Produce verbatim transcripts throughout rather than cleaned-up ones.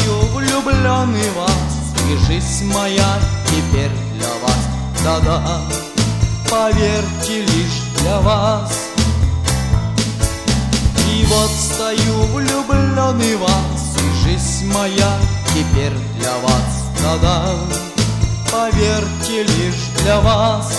стою влюбленный в вас, и жизнь моя теперь для вас, да-да, поверьте, лишь для вас. И вот стою влюбленный в вас, и жизнь моя теперь для вас, да-да, поверьте, лишь для вас.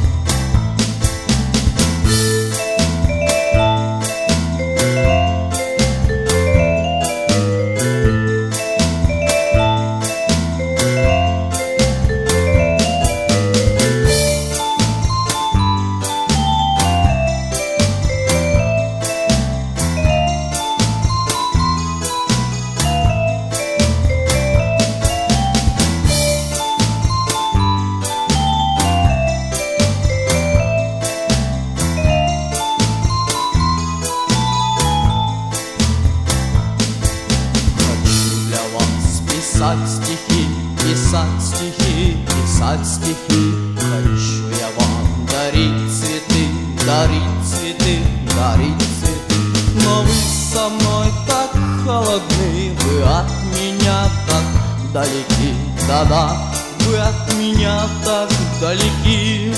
Писать стихи, писать стихи, писать стихи. Хочу я вам дарить цветы, дарить цветы, дарить цветы. Но вы со мной так холодны, вы от меня так далеки, да-да, вы от меня так далеки.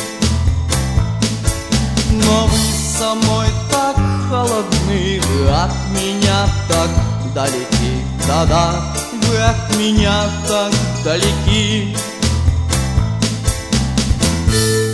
Но вы со мной так холодны, вы от меня так далеки, да-да, вы от меня так далеки.